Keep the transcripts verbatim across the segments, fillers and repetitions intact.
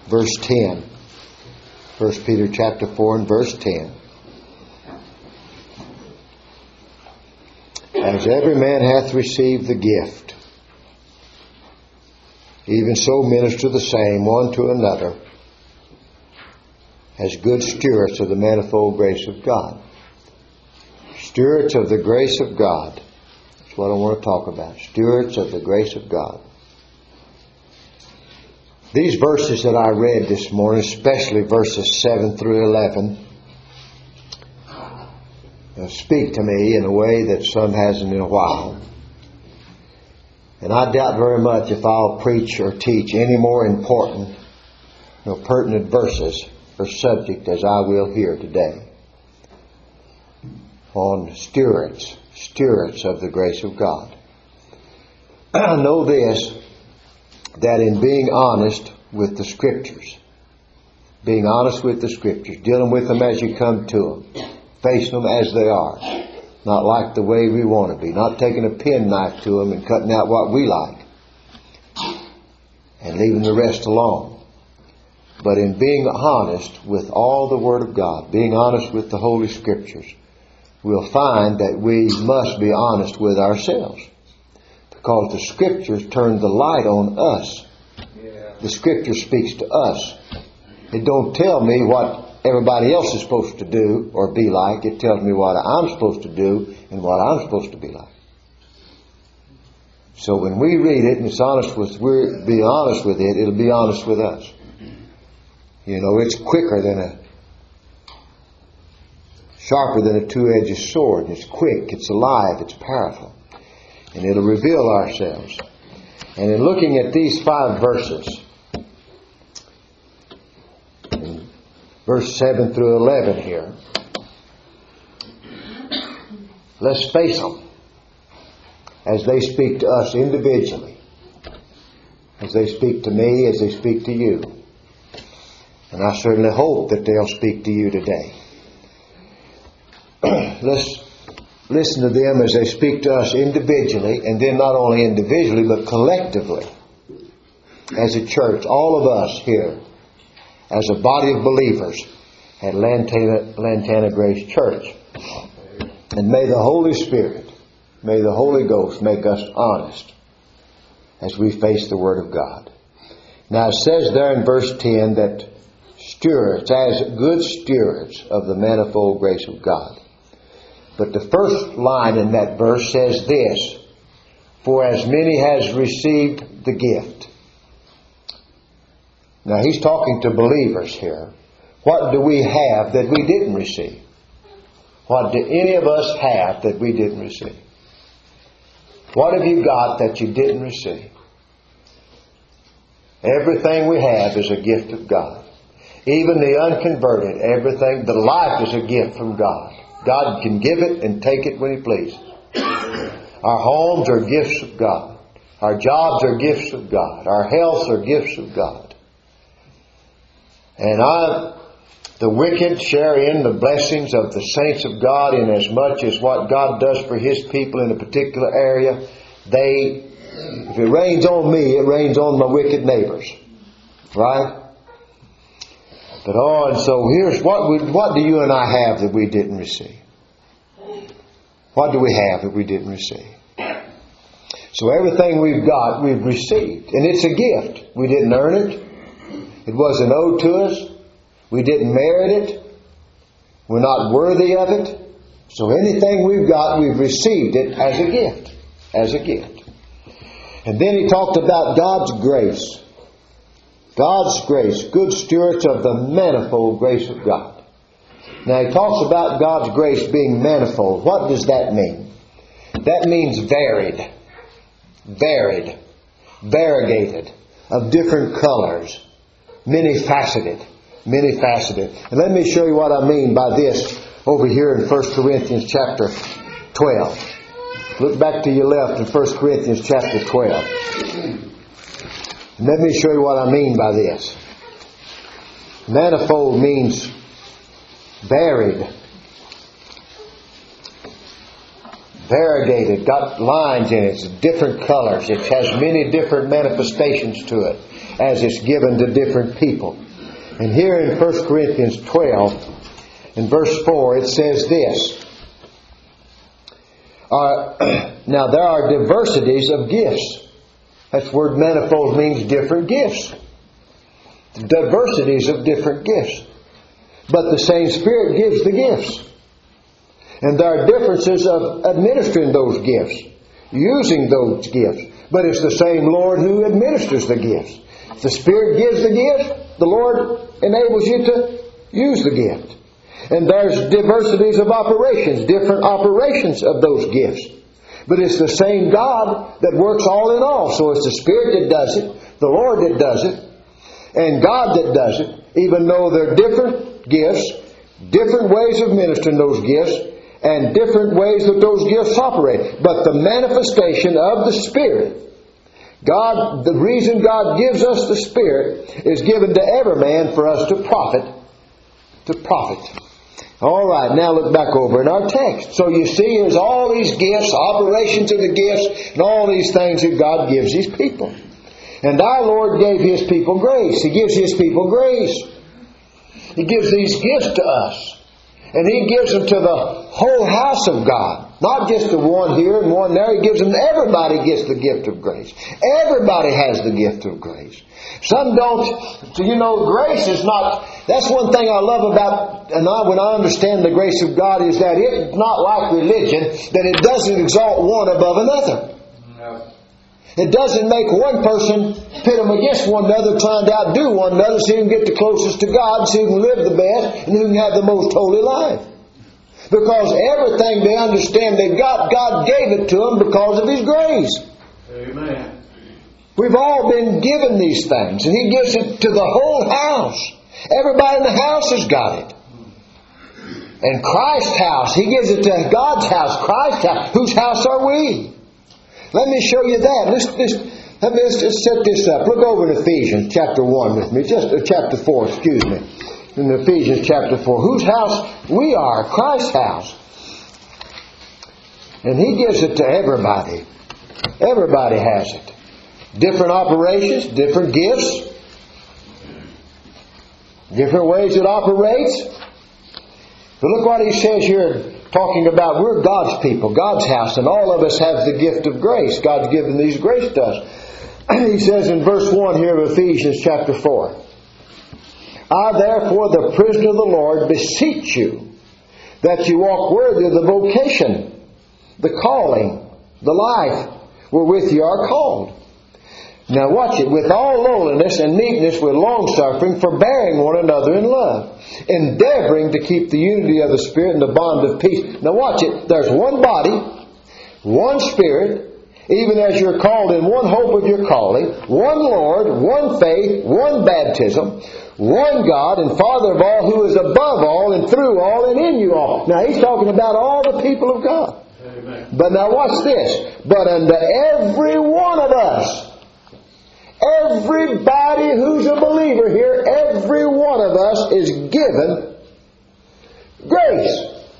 verse ten. First Peter chapter four and verse ten. As every man hath received the gift, even so minister the same one to another, as good stewards of the manifold grace of God. Stewards of the grace of God. That's what I want to talk about. Stewards of the grace of God. These verses that I read this morning, especially verses seven through eleven, speak to me in a way that some hasn't in a while. And I doubt very much if I'll preach or teach any more important or pertinent verses or subject as I will here today on stewards, stewards of the grace of God. I know this, that in being honest with the Scriptures, being honest with the Scriptures, dealing with them as you come to them, facing them as they are, not like the way we want to be, not taking a penknife to them and cutting out what we like and leaving the rest alone. But in being honest with all the Word of God, being honest with the Holy Scriptures, we'll find that we must be honest with ourselves, because the Scriptures turn the light on us. Yeah. The Scripture speaks to us. It don't tell me what everybody else is supposed to do or be like. It tells me what I'm supposed to do and what I'm supposed to be like. So when we read it and it's honest with, we're be honest with it, it'll be honest with us. You know, it's quicker than a, sharper than a two-edged sword. It's quick, it's alive, it's powerful. And it'll reveal ourselves. And in looking at these five verses, verse seven through eleven here, let's face them as they speak to us individually, as they speak to me, as they speak to you. And I certainly hope that they'll speak to you today. Let's listen to them as they speak to us individually, and then not only individually, but collectively as a church, all of us here, as a body of believers at Lantana, Lantana Grace Church. And may the Holy Spirit, may the Holy Ghost make us honest as we face the Word of God. Now it says there in verse ten that stewards, as good stewards of the manifold grace of God. But the first line in that verse says this: for as many has received the gift. Now he's talking to believers here. What do we have that we didn't receive? What do any of us have that we didn't receive? What have you got that you didn't receive? Everything we have is a gift of God. Even the unconverted, everything, the life is a gift from God. God can give it and take it when He pleases. Our homes are gifts of God. Our jobs are gifts of God. Our health are gifts of God. And I, the wicked share in the blessings of the saints of God in as much as what God does for His people in a particular area. They, if it rains on me, it rains on my wicked neighbors. Right? But oh, and so here's what we, what do you and I have that we didn't receive? What do we have that we didn't receive? So everything we've got, we've received. And it's a gift. We didn't earn it. It wasn't owed to us. We didn't merit it. We're not worthy of it. So anything we've got, we've received it as a gift. As a gift. And then he talked about God's grace. God's grace. Good stewards of the manifold grace of God. Now he talks about God's grace being manifold. What does that mean? That means varied. Varied. Variegated. Of different colors. Many-faceted. Many-faceted. And let me show you what I mean by this over here in First Corinthians chapter twelve. Look back to your left in First Corinthians chapter twelve. And let me show you what I mean by this. Manifold means varied. Variegated. Got lines in it. It's different colors. It has many different manifestations to it. as it's given to different people. And here in First Corinthians twelve, in verse four, it says this. Uh, now there are diversities of gifts. That's the word manifold means different gifts. Diversities of different gifts. But the same Spirit gives the gifts. And there are differences of administering those gifts, using those gifts. But it's the same Lord who administers the gifts. If the Spirit gives the gift, the Lord enables you to use the gift. And there's diversities of operations, different operations of those gifts. But it's the same God that works all in all. So it's the Spirit that does it, the Lord that does it, and God that does it, even though they're different gifts, different ways of ministering those gifts, and different ways that those gifts operate. But the manifestation of the Spirit, God, the reason God gives us the Spirit is given to every man for us to profit, to profit. All right, now look back over in our text. So you see, there's all these gifts, operations of the gifts, and all these things that God gives His people. And our Lord gave His people grace. He gives His people grace. He gives these gifts to us. And He gives them to the whole house of God. Not just the one here and one there. He gives them, everybody gets the gift of grace. Everybody has the gift of grace. Some don't. So you know, grace is not, that's one thing I love about, and I, when I understand the grace of God, is that it's not like religion, that it doesn't exalt one above another. No. It doesn't make one person pit them against one another, trying to outdo one another so you can get the closest to God, so you can live the best, and who can have the most holy life. Because everything they understand they got, God gave it to them because of His grace. Amen. We've all been given these things, and He gives it to the whole house. Everybody in the house has got it. And Christ's house, He gives it to God's house, Christ's house. Whose house are we? Let me show you that. Let's, let's, let me let's just set this up. Look over in Ephesians chapter one with me. Just uh, chapter four, excuse me. In Ephesians chapter four. Whose house we are? Christ's house. And He gives it to everybody. Everybody has it. Different operations, different gifts, different ways it operates. But look what He says here, talking about we're God's people, God's house, and all of us have the gift of grace. God's given these grace to us. He says in verse one here of Ephesians chapter four, I therefore, the prisoner of the Lord, beseech you that you walk worthy of the vocation, the calling, the life wherewith you are called. Now watch it. With all lowliness and meekness, with longsuffering, forbearing one another in love, endeavoring to keep the unity of the Spirit in the bond of peace. Now watch it. There's one body, one Spirit, even as you're called in one hope of your calling, one Lord, one faith, one baptism, one God and Father of all, who is above all and through all and in you all. Now He's talking about all the people of God. Amen. But now watch this. But unto every one of us, everybody who's a believer here, every one of us is given grace.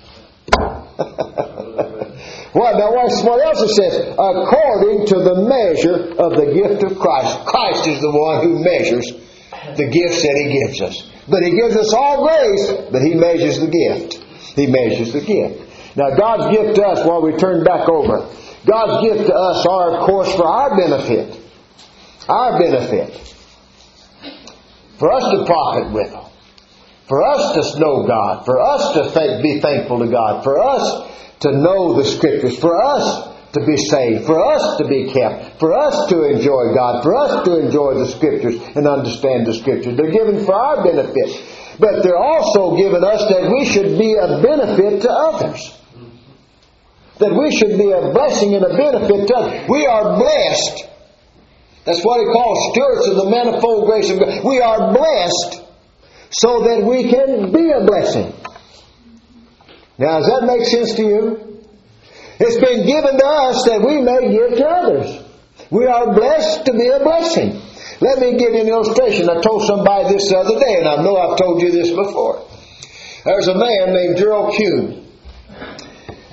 Well, now watch what else it says. According to the measure of the gift of Christ. Christ is the one who measures the gifts that He gives us. But He gives us all grace, but He measures the gift. He measures the gift. Now God's gift to us, while we turn back over, God's gift to us are, of course, for our benefit. Our benefit. For us to profit with them. For us to know God. For us to th- be thankful to God. For us to know the Scriptures. For us to be saved. For us to be kept. For us to enjoy God. For us to enjoy the Scriptures and understand the Scriptures. They're given for our benefit. But they're also given us that we should be a benefit to others. That we should be a blessing and a benefit to others. We are blessed. That's what He calls stewards of the manifold grace of God. We are blessed so that we can be a blessing. Now, does that make sense to you? It's been given to us that we may give to others. We are blessed to be a blessing. Let me give you an illustration. I told somebody this the other day, and I know I've told you this before. There's a man named Gerald Kuhn.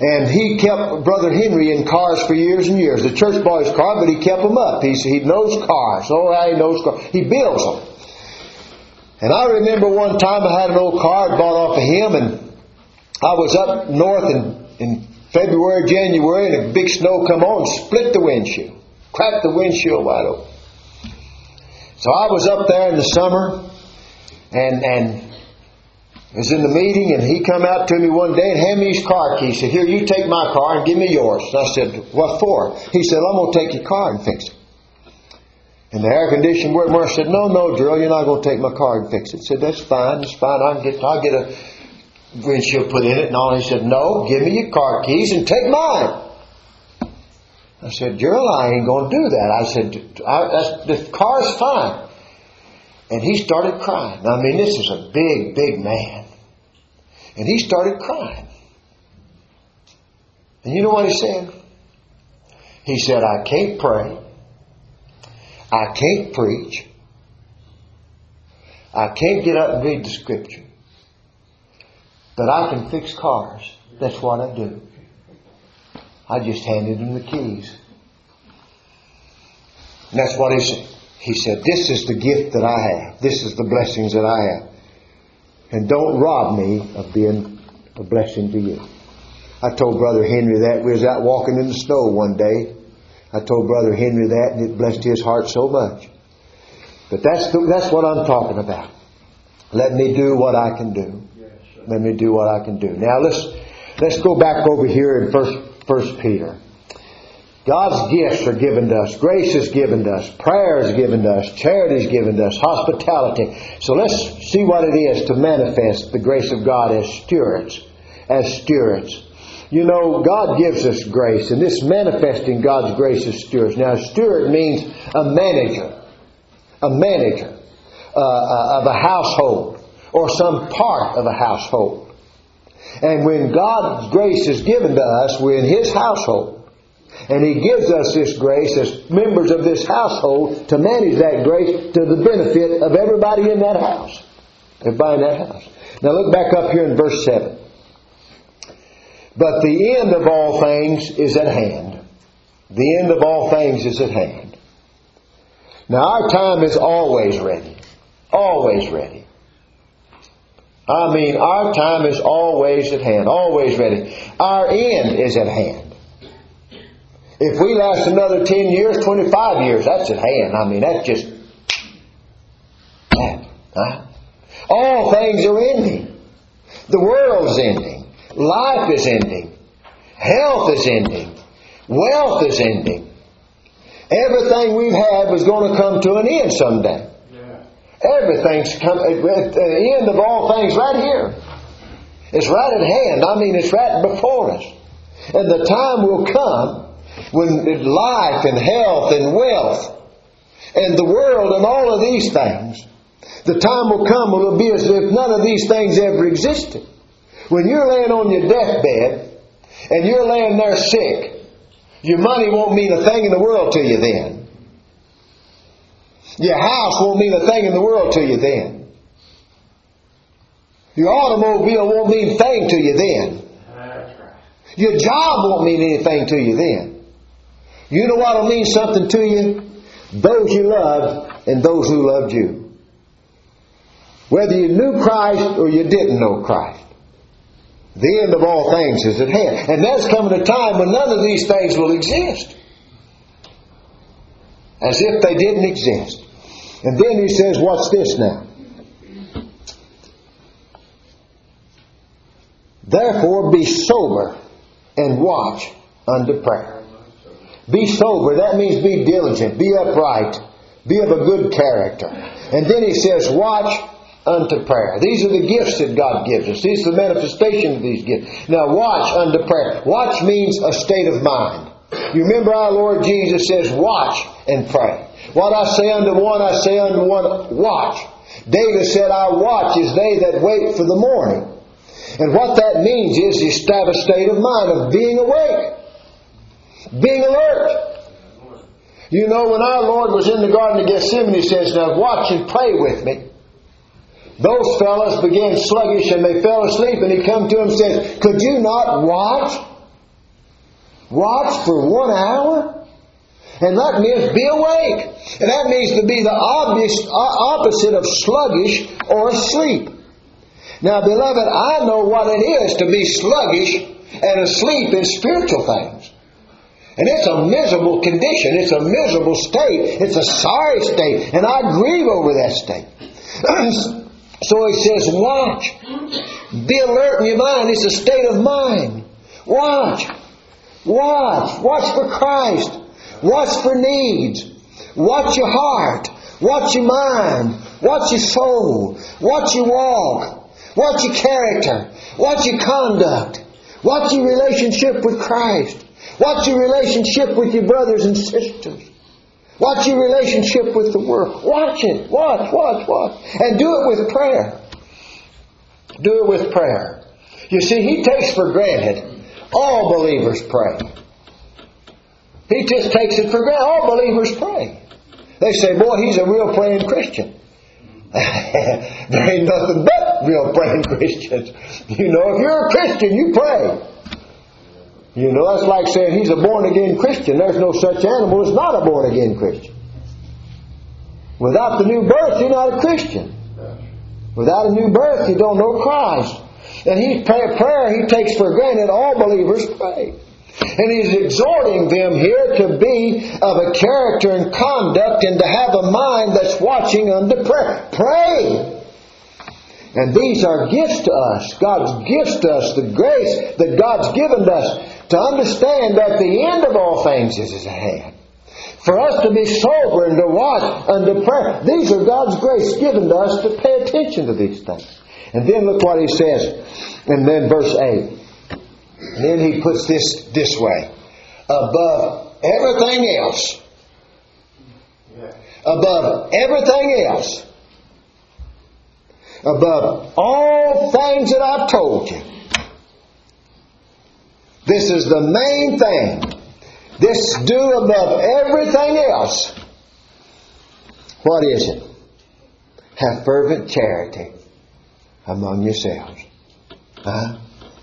And he kept Brother Henry in cars for years and years. The church bought his car, but he kept them up. He, he knows cars. Oh, how he knows cars. He builds them. And I remember one time I had an old car bought off of him, and I was up north in, in February, January, and a big snow come on and split the windshield. Cracked the windshield wide open. So I was up there in the summer, and and was in the meeting, and he come out to me one day and handed me his car key. He said, "Here, you take my car and give me yours." And I said, "What for?" He said, "I'm going to take your car and fix it." And the air conditioning worked more. I said, "No, no, Drill, you're not going to take my car and fix it." He said, "That's fine, that's fine. I can get, I'll get a windshield put in it and all." He said, "No, give me your car keys and take mine." I said, "Gerald, I ain't going to do that." I said, I, that's, "The car's fine." And he started crying. I mean, this is a big, big man. And he started crying. And you know what he said? He said, "I can't pray. I can't preach. I can't get up and read the Scripture. But I can fix cars. That's what I do." I just handed him the keys. And that's what he said. He said, "This is the gift that I have. This is the blessings that I have. And don't rob me of being a blessing to you." I told Brother Henry that. We was out walking in the snow one day. I told Brother Henry that, and it blessed his heart so much. But that's the, that's what I'm talking about. Let me do what I can do. Let me do what I can do. Now let's let's go back over here in First First Peter. God's gifts are given to us. Grace is given to us. Prayer is given to us. Charity is given to us. Hospitality. So let's see what it is to manifest the grace of God as stewards. As stewards. You know, God gives us grace, and this manifesting God's grace as stewards. Now, a steward means a manager. A manager uh, of a household, or some part of a household. And when God's grace is given to us, we're in His household. And He gives us this grace as members of this household to manage that grace to the benefit of everybody in that house. Everybody in that house. Now look back up here in verse seven. "But the end of all things is at hand." The end of all things is at hand. Now our time is always ready. Always ready. I mean, our time is always at hand. Always ready. Our end is at hand. If we last another ten years, twenty-five years, that's at hand. I mean, that's just that. Huh? All things are ending. The world's ending. Life is ending. Health is ending. Wealth is ending. Everything we've had was going to come to an end someday. Yeah. Everything's come at the end of all things right here. It's right at hand. I mean, it's right before us. And the time will come when life and health and wealth and the world and all of these things, the time will come when it will be as if none of these things ever existed. When you're laying on your deathbed and you're laying there sick, your money won't mean a thing in the world to you then. Your house won't mean a thing in the world to you then. Your automobile won't mean a thing to you then. Your job won't mean anything to you then. You know what will mean something to you? Those you loved and those who loved you. Whether you knew Christ or you didn't know Christ. The end of all things is at hand. And there's coming a time when none of these things will exist. As if they didn't exist. And then he says, what's this now? "Therefore be sober and watch unto prayer." Be sober. That means be diligent. Be upright. Be of a good character. And then he says, watch unto prayer. These are the gifts that God gives us. These are the manifestation of these gifts. Now watch unto prayer. Watch means a state of mind. You remember our Lord Jesus says, watch and pray. What I say unto one, I say unto one, watch. David said, "Our watch is they that wait for the morning." And what that means is you have a state of mind of being awake. Being alert. You know, when our Lord was in the Garden of Gethsemane, He says, "Now watch and pray with me." Those fellows began sluggish and they fell asleep, and He come to them and said, "Could you not watch Watch for one hour? And that means be awake. And that means to be the obvious opposite of sluggish or asleep. Now, beloved, I know what it is to be sluggish and asleep in spiritual things. And it's a miserable condition. It's a miserable state. It's a sorry state. And I grieve over that state. So he says, watch. Be alert in your mind. It's a state of mind. Watch. Watch. Watch for Christ. Watch for needs. Watch your heart. Watch your mind. Watch your soul. Watch your walk. Watch your character. Watch your conduct. Watch your relationship with Christ. Watch your relationship with your brothers and sisters. Watch your relationship with the world. Watch it. Watch, watch, watch. And do it with prayer. Do it with prayer. You see, he takes for granted all believers pray. He just takes it for granted. All believers pray. They say, boy, he's a real praying Christian. There ain't nothing but real praying Christians. You know, if you're a Christian, you pray. You know, that's like saying he's a born-again Christian. There's no such animal as not a born-again Christian. Without the new birth, you're not a Christian. Without a new birth, you don't know Christ. And he prayer, he takes for granted all believers pray. And he's exhorting them here to be of a character and conduct and to have a mind that's watching unto prayer. Pray! And these are gifts to us. God's gifts to us, the grace that God's given us to understand that the end of all things is at hand. For us to be sober and to watch unto prayer. These are God's grace given to us to pay attention to these things. And then look what he says. And then verse eight. And then he puts this this way. Above everything else. Above everything else. Above all things that I've told you. This is the main thing. This do above everything else. What is it? Have fervent charity among yourselves. Huh?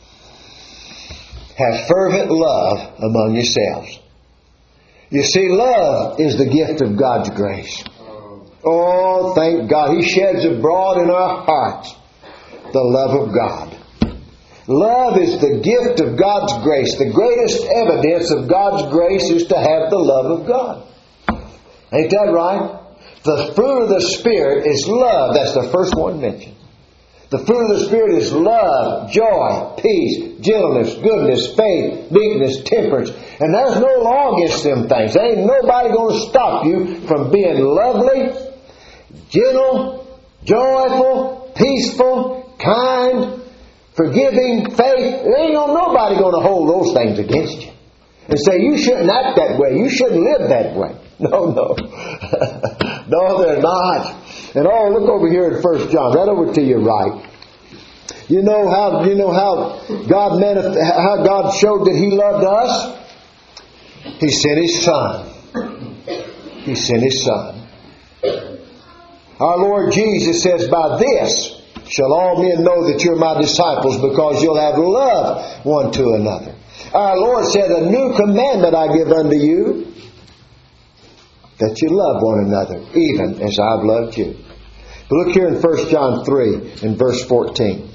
Have fervent love among yourselves. You see, love is the gift of God's grace. Oh, thank God. He sheds abroad in our hearts the love of God. Love is the gift of God's grace. The greatest evidence of God's grace is to have the love of God. Ain't that right? The fruit of the Spirit is love. That's the first one mentioned. The fruit of the Spirit is love, joy, peace, gentleness, goodness, faith, meekness, temperance. And there's no law against them things. There ain't nobody going to stop you from being lovely, gentle, joyful, peaceful, kind, forgiving, faith. There ain't nobody going to hold those things against you and say you shouldn't act that way, you shouldn't live that way. No, no. No, they're not. And oh, look over here at First John, right over to your right. You know how you know how God manif- how God showed that He loved us? He sent His Son. He sent His Son. Our Lord Jesus says, by this shall all men know that you're my disciples, because you'll have love one to another. Our Lord said, a new commandment I give unto you, that you love one another, even as I've loved you. But look here in First John three, in verse fourteen.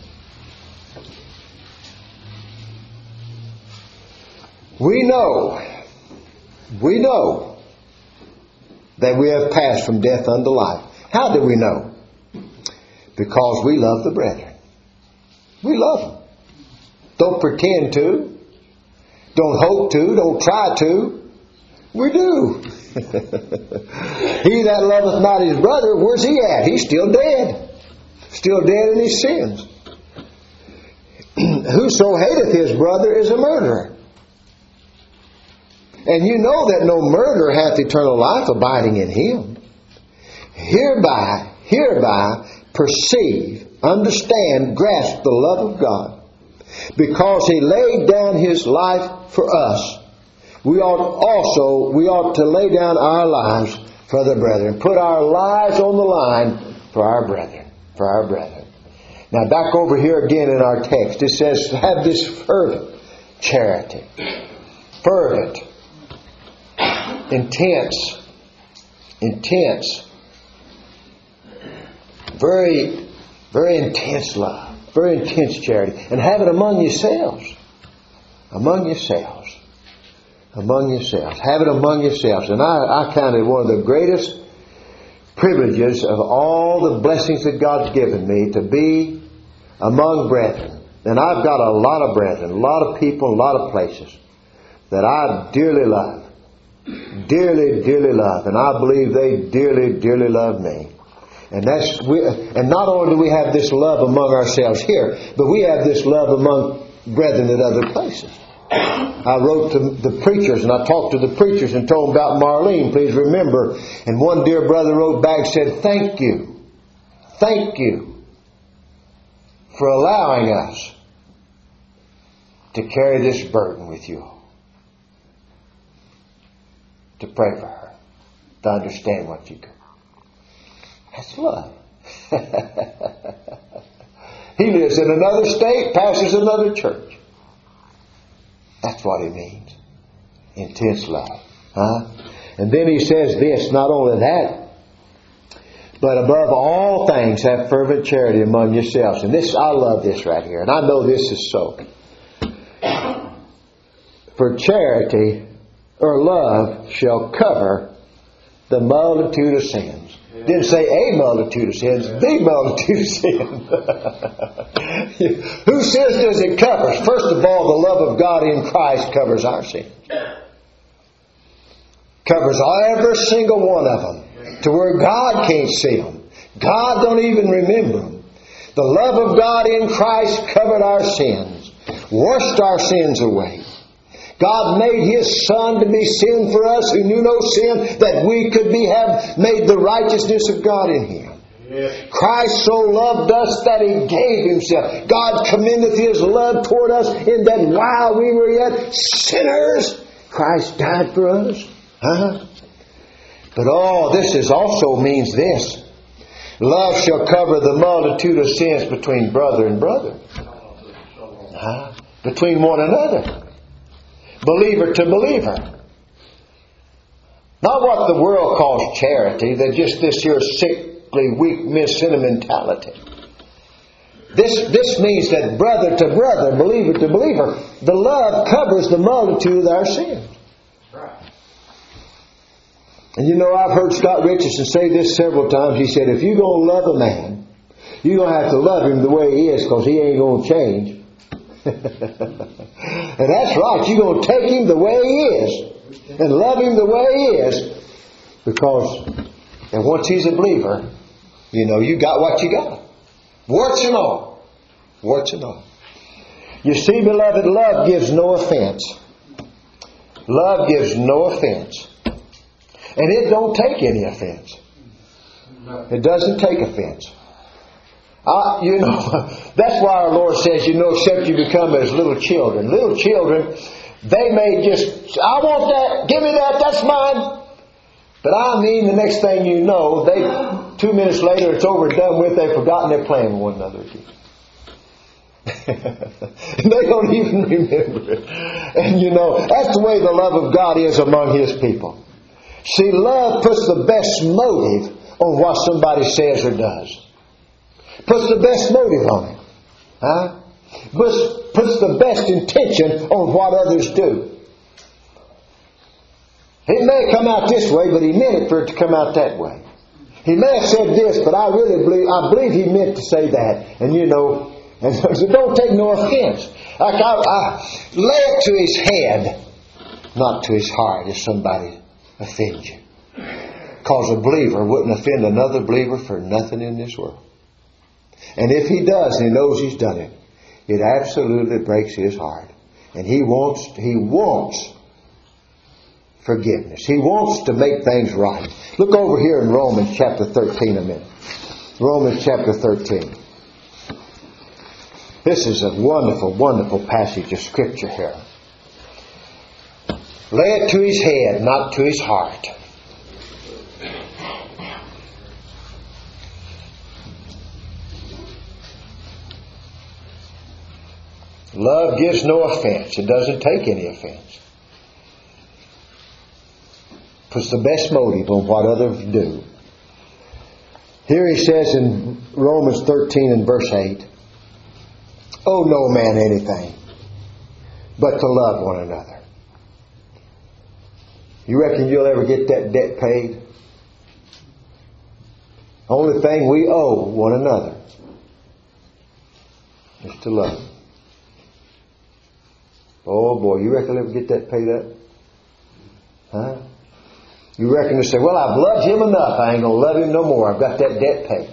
We know, we know that we have passed from death unto life. How do we know? Because we love the brethren. We love them. Don't pretend to. Don't hope to. Don't try to. We do. He that loveth not his brother, where's he at? He's still dead. Still dead in his sins. Whoso hateth his brother is a murderer. And you know that no murderer hath eternal life abiding in him. Hereby, hereby perceive, understand, grasp the love of God. Because He laid down His life for us, we ought also, we ought to lay down our lives for the brethren. Put our lives on the line for our brethren. For our brethren. Now back over here again in our text, it says, have this fervent charity. fervent, intense, intense, very, very intense love, very intense charity. And have it among yourselves. Among yourselves. Among yourselves. Have it among yourselves. And I, I count it one of the greatest privileges of all the blessings that God's given me to be among brethren. And I've got a lot of brethren, a lot of people, a lot of places that I dearly love. Dearly, dearly love. And I believe they dearly, dearly love me. And that's we, and not only do we have this love among ourselves here, but we have this love among brethren at other places. I wrote to the preachers and I talked to the preachers and told them about Marlene, please remember. And one dear brother wrote back and said, thank you. Thank you for allowing us to carry this burden with you. To pray for her. To understand what you do. That's love. He lives in another state, pastors another church. That's what he means. Intense love. Huh? And then he says this, not only that, but above all things have fervent charity among yourselves. And this, I love this right here. And I know this is so. For charity or love shall cover the multitude of sins. Didn't say a multitude of sins, the multitude of sins. Whose sins does it cover? First of all, the love of God in Christ covers our sins. Covers every single one of them. To where God can't see them. God don't even remember them. The love of God in Christ covered our sins. Washed our sins away. God made His Son to be sin for us who knew no sin, that we could be have made the righteousness of God in Him. Yes. Christ so loved us that He gave Himself. God commendeth His love toward us in that while we were yet sinners, Christ died for us. Huh? But all this is also means this. Love shall cover the multitude of sins between brother and brother. Huh? Between one another. Believer to believer. Not what the world calls charity. They're just this here sickly, weak, sentimentality. This, this means that brother to brother, believer to believer, the love covers the multitude of our sins. And you know, I've heard Scott Richardson say this several times. He said, if you're going to love a man, you're going to have to love him the way he is, because he ain't going to change. And that's right. You're going to take him the way he is and love him the way he is, because and once he's a believer, you know, you got what you got. Warts and all. Warts and all. You see, beloved, love gives no offense. Love gives no offense. And it don't take any offense. It doesn't take offense. Uh, you know, that's why our Lord says, you know, except you become as little children. Little children, they may just, I want that, give me that, that's mine. But I mean, the next thing you know, they, two minutes later, it's over and done with, they've forgotten they're playing with one another again. They don't even remember it. And you know, that's the way the love of God is among His people. See, love puts the best motive on what somebody says or does. Puts the best motive on it. Huh? Puts, puts the best intention on what others do. It may come out this way, but he meant it for it to come out that way. He may have said this, but I really believe, I believe he meant to say that. And you know, and so don't take no offense. Like I, I lay it to his head, not to his heart, if somebody offends you. Because a believer wouldn't offend another believer for nothing in this world. And if he does, and he knows he's done it, it absolutely breaks his heart. And he wants, he wants forgiveness. He wants to make things right. Look over here in Romans chapter thirteen a minute. Romans chapter thirteen. This is a wonderful, wonderful passage of Scripture here. Lay it to his head, not to his heart. Love gives no offense. It doesn't take any offense. puts the best motive on what others do. Here he says in Romans thirteen and verse eight, owe no man anything but to love one another. You reckon you'll ever get that debt paid? Only thing we owe one another is to love. Oh boy, you reckon you'll ever get that paid up? Huh? You reckon to say, well, I've loved him enough. I ain't going to love him no more. I've got that debt paid.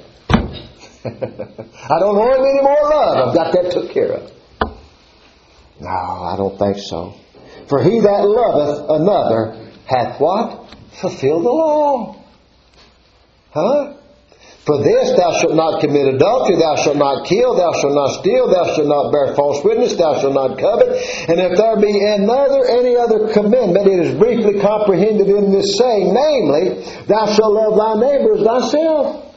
I don't owe him any more love. I've got that took care of. No, I don't think so. For he that loveth another hath what? Fulfilled the law. Huh? For this thou shalt not commit adultery, thou shalt not kill, thou shalt not steal, thou shalt not bear false witness, thou shalt not covet. And if there be another, any other commandment, it is briefly comprehended in this saying, namely, thou shalt love thy neighbor as thyself.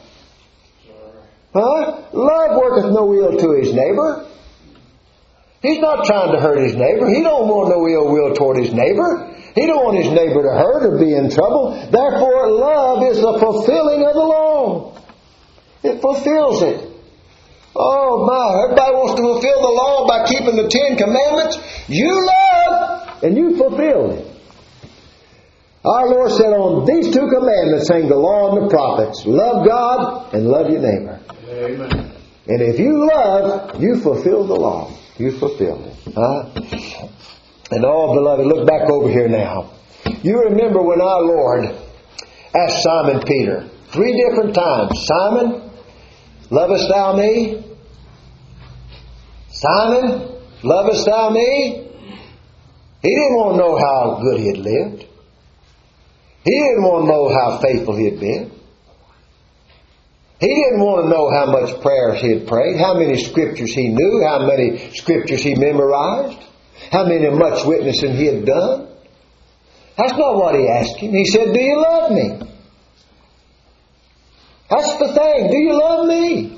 Huh? Love worketh no ill to his neighbor. He's not trying to hurt his neighbor. He don't want no ill will toward his neighbor. He don't want his neighbor to hurt or be in trouble. Therefore, love is the fulfilling of the law. It fulfills it. Oh my, everybody wants to fulfill the law by keeping the Ten Commandments. You love and you fulfill it. Our Lord said on these two commandments hang the law and the prophets. Love God and love your neighbor. Amen. And if you love, you fulfill the law. You fulfill it. Huh? And all beloved, look back over here now. You remember when our Lord asked Simon Peter three different times, Simon, lovest thou me? Simon, lovest thou me? He didn't want to know how good he had lived. He didn't want to know how faithful he had been. He didn't want to know how much prayers he had prayed, how many scriptures he knew, how many scriptures he memorized, how many much witnessing he had done. That's not what he asked him. He said, do you love me? That's the thing. Do you love me?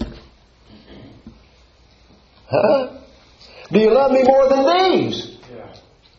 Huh? Do you love me more than these? Yeah.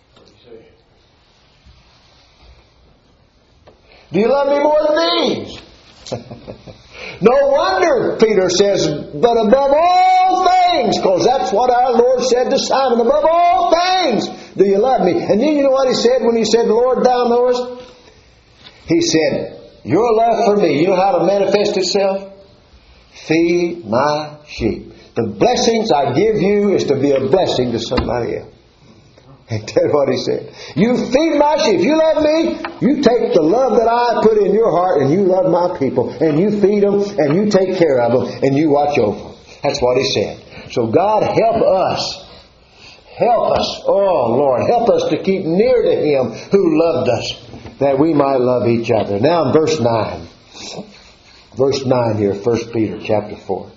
Do you love me more than these? No wonder Peter says, but above all things, because that's what our Lord said to Simon, above all things, do you love me? And then you know what he said when he said, Lord, thou knowest? He said, your love for me, you know how to manifest itself? Feed my sheep. The blessings I give you is to be a blessing to somebody else. Ain't that what he said? You feed my sheep. You love me. You take the love that I put in your heart and you love my people. And you feed them and you take care of them and you watch over them. That's what he said. So God help us. Help us. Oh Lord, help us to keep near to Him who loved us, that we might love each other. Now in verse nine. Verse nine here, First Peter chapter four.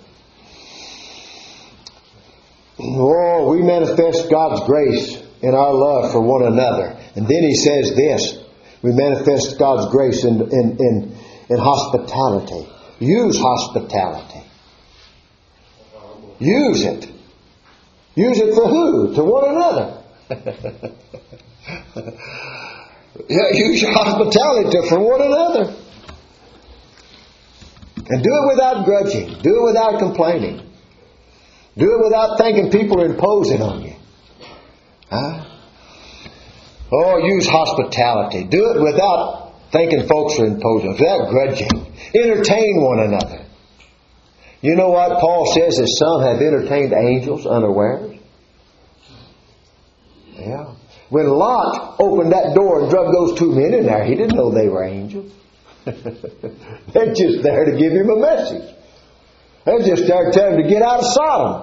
Oh, we manifest God's grace in our love for one another. And then he says this. We manifest God's grace in, in, in, in hospitality. Use hospitality. Use it. Use it for who? To one another. Yeah, use your hospitality for one another. And do it without grudging. Do it without complaining. Do it without thinking people are imposing on you. Huh? Oh, use hospitality. Do it without thinking folks are imposing, without grudging. Entertain one another. You know what Paul says that some have entertained angels unawares? Yeah. When Lot opened that door and drugged those two men in there, he didn't know they were angels. They're just there to give him a message. They're just there to tell him to get out of Sodom.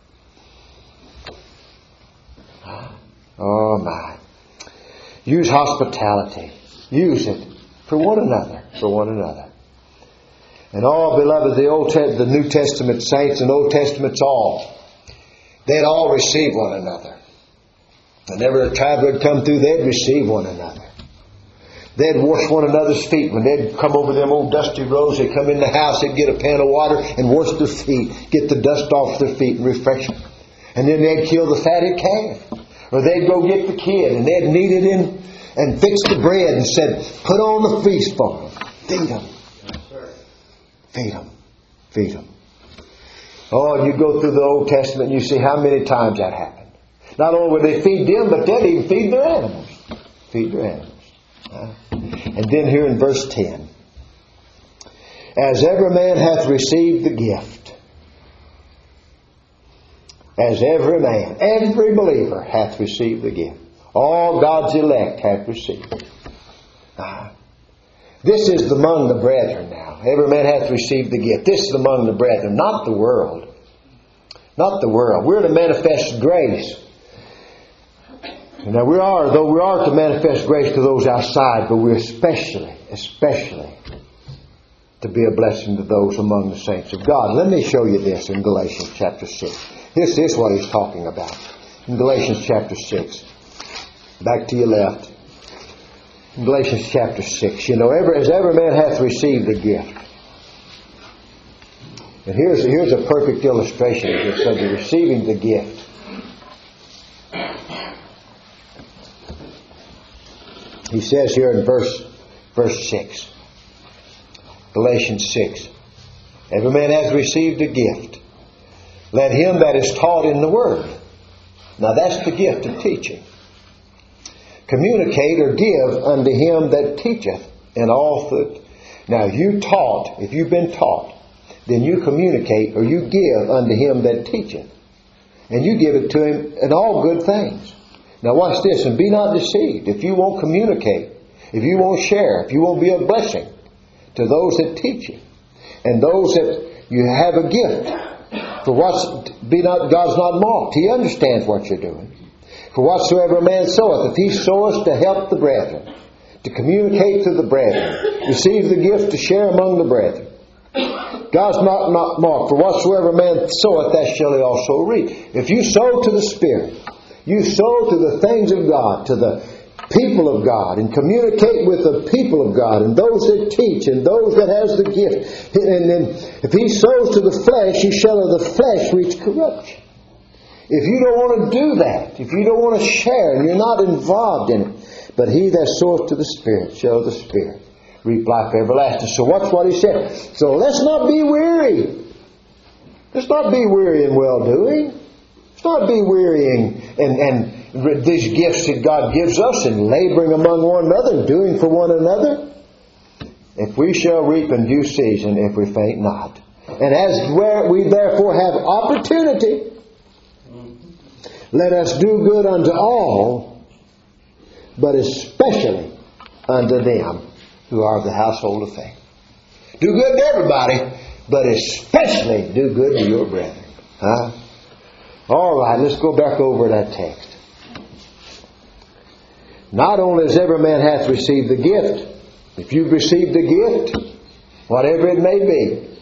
Oh my. Use hospitality. Use it for one another. For one another. And all, beloved, the Old Te- the New Testament saints and Old Testaments all, they'd all receive one another. Whenever a tribe would come through, they'd receive one another. They'd wash one another's feet. When they'd come over them old dusty roads, they'd come in the house, they'd get a pan of water and wash their feet, get the dust off their feet and refresh them. And then they'd kill the fatted calf. Or they'd go get the kid and they'd knead it in and fixed the bread and said, put on the feast for them. Feed them. Feed them. Feed them. Oh, and you go through the Old Testament and you see how many times that happened. Not only would they feed them, but they'd even feed their animals. Feed their animals. Uh, and then here in verse ten. As every man hath received the gift, as every man, every believer hath received the gift. All God's elect hath received. Uh, this is among the brethren now. Every man hath received the gift. This is among the brethren, not the world. Not the world. We're to manifest grace. Now we are, though we are to manifest grace to those outside, but we're especially, especially to be a blessing to those among the saints of God. Let me show you this in Galatians chapter six. This is what he's talking about. In Galatians chapter six. Back to your left. In Galatians chapter six. You know, every, as every man hath received a gift. And here's, here's a perfect illustration of this, of the receiving the gift. He says here in verse, verse six. Galatians six. Every man hath received a gift. Let him that is taught in the Word. Now that's the gift of teaching. Communicate or give unto him that teacheth in all truth. Now if you taught, if you've been taught, then you communicate or you give unto him that teacheth. And you give it to him in all good things. Now watch this, and be not deceived. If you won't communicate, if you won't share, if you won't be a blessing to those that teach you, and those that you have a gift, for what's be not God's not mocked. He understands what you're doing. For whatsoever a man soweth, if he soweth to help the brethren, to communicate to the brethren, receive the gift to share among the brethren, God's not, not mocked. For whatsoever a man soweth, that shall he also reap. If you sow to the Spirit, you sow to the things of God, to the people of God, and communicate with the people of God, and those that teach, and those that has the gift. And then, if he sows to the flesh, he shall of the flesh reach corruption. If you don't want to do that, if you don't want to share, and you're not involved in it, but he that soweth to the Spirit shall of the Spirit reap life everlasting. So watch what he said. So let's not be weary. Let's not be weary in well-doing. Let's not be wearying and, and these gifts that God gives us and laboring among one another and doing for one another. If we shall reap in due season, if we faint not. And as we therefore have opportunity, let us do good unto all, but especially unto them who are of the household of faith. Do good to everybody, but especially do good to your brethren. Huh? All right, let's go back over that text. Not only as every man hath received the gift, if you've received the gift, whatever it may be,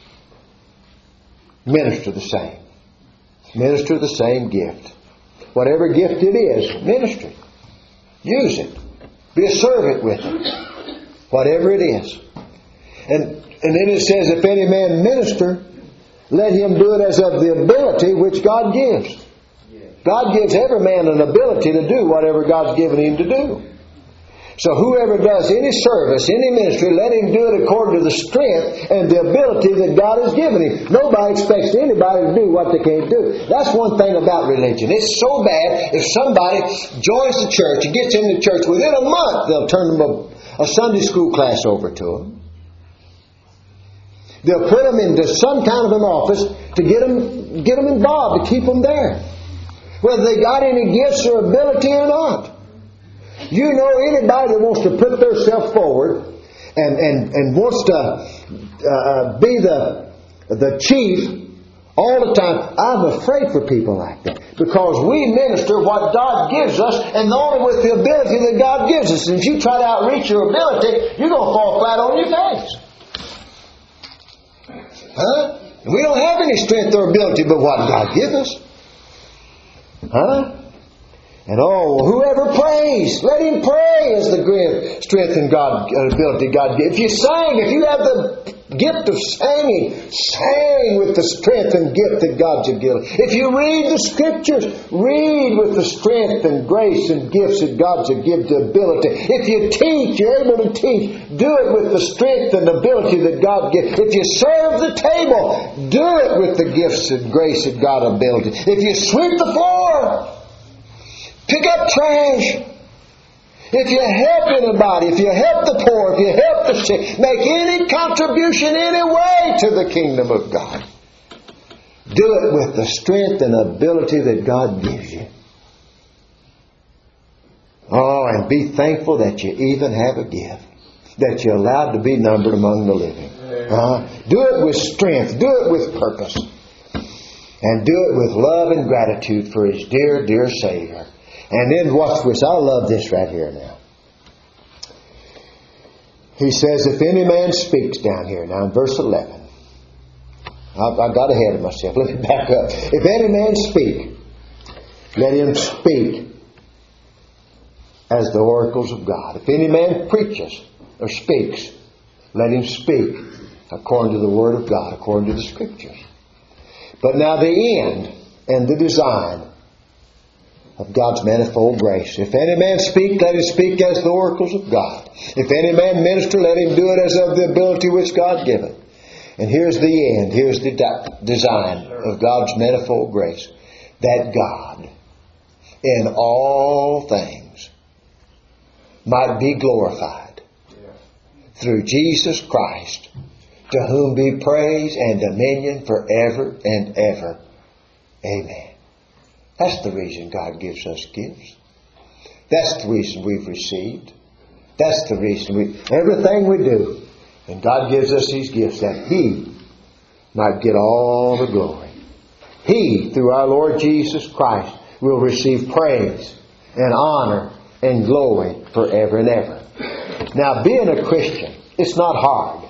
minister the same. Minister the same gift. Whatever gift it is, minister it. Use it. Be a servant with it. Whatever it is. And, and then it says, if any man minister, let him do it as of the ability which God gives. God gives every man an ability to do whatever God's given him to do. So whoever does any service, any ministry, let him do it according to the strength and the ability that God has given him. Nobody expects anybody to do what they can't do. That's one thing about religion. It's so bad if somebody joins the church and gets into church, within a month they'll turn them a, a Sunday school class over to them. They'll put them into some kind of an office to get them, get them involved, to keep them there. Whether they got any gifts or ability or not. You know, anybody that wants to put themselves forward and, and, and wants to uh, be the, the chief all the time, I'm afraid for people like that. Because we minister what God gives us, and only with the ability that God gives us. And if you try to outreach your ability, you're going to fall flat on your face. Huh? We don't have any strength or ability but what God gives us. Huh? And oh, whoever prays, praise. Let him pray as the great strength and God, uh, ability God gives. If you sing, if you have the gift of singing, sing with the strength and gift that God's given. If you read the Scriptures, read with the strength and grace and gifts that God's given to ability. If you teach, you're able to teach, do it with the strength and ability that God gives. If you serve the table, do it with the gifts and grace that God ability. If you sweep the floor, pick up trash, if you help anybody, if you help the poor, if you help the sick, make any contribution any way to the kingdom of God, do it with the strength and ability that God gives you. Oh, and be thankful that you even have a gift, that you're allowed to be numbered among the living. Uh, do it with strength, do it with purpose, and do it with love and gratitude for His dear, dear Savior. And then watch this. I love this right here now. He says, if any man speaks down here, now in verse eleven. I, I got ahead of myself. Let me back up. If any man speak, let him speak as the oracles of God. If any man preaches or speaks, let him speak according to the Word of God, according to the Scriptures. But now the end and the design of God's manifold grace. If any man speak, let him speak as the oracles of God. If any man minister, let him do it as of the ability which God giveth. And here's the end. Here's the de- design of God's manifold grace. That God, in all things, might be glorified through Jesus Christ, to whom be praise and dominion forever and ever. Amen. That's the reason God gives us gifts. That's the reason we've received. That's the reason we, everything we do. And God gives us these gifts that He might get all the glory. He, through our Lord Jesus Christ, will receive praise and honor and glory forever and ever. Now, being a Christian, it's not hard.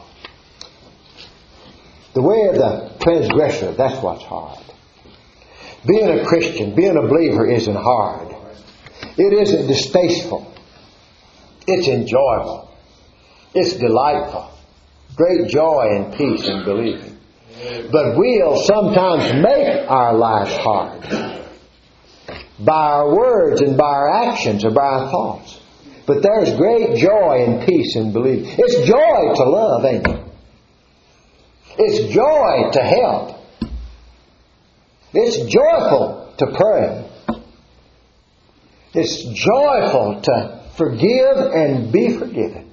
The way of the transgressor, that's what's hard. Being a Christian, being a believer isn't hard. It isn't distasteful. It's enjoyable. It's delightful. Great joy and peace in believing. But we'll sometimes make our lives hard by our words and by our actions or by our thoughts. But there's great joy and peace in believing. It's joy to love, ain't it? It's joy to help. It's joyful to pray. It's joyful to forgive and be forgiven.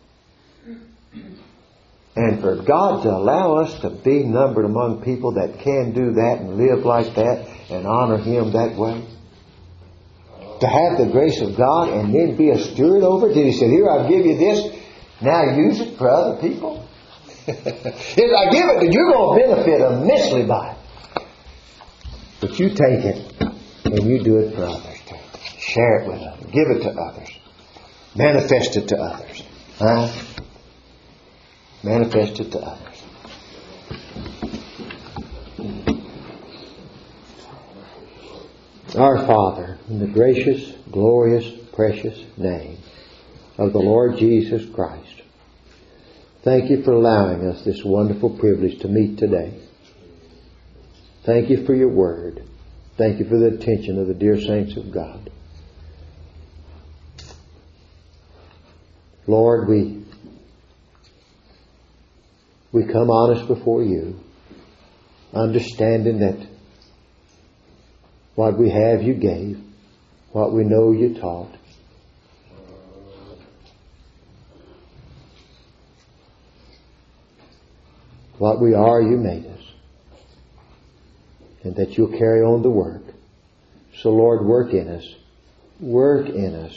And for God to allow us to be numbered among people that can do that and live like that and honor Him that way. To have the grace of God and then be a steward over it. Then He said, here, I'll give you this. Now use it for other people. If I give it, you're going to benefit immensely by it. But you take it and you do it for others too. Share it with others. Give it to others. Manifest it to others. Huh? Manifest it to others. Our Father, in the gracious, glorious, precious name of the Lord Jesus Christ, thank You for allowing us this wonderful privilege to meet today. Thank You for Your Word. Thank You for the attention of the dear saints of God. Lord, we we come honest before You, understanding that what we have You gave, what we know You taught. What we are, You made us. And that You'll carry on the work. So Lord, work in us. Work in us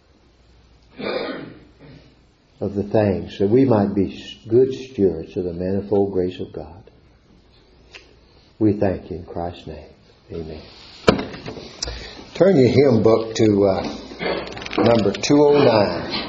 of the things that we might be good stewards of the manifold grace of God. We thank You in Christ's name. Amen. Turn your hymn book to uh, number two oh nine.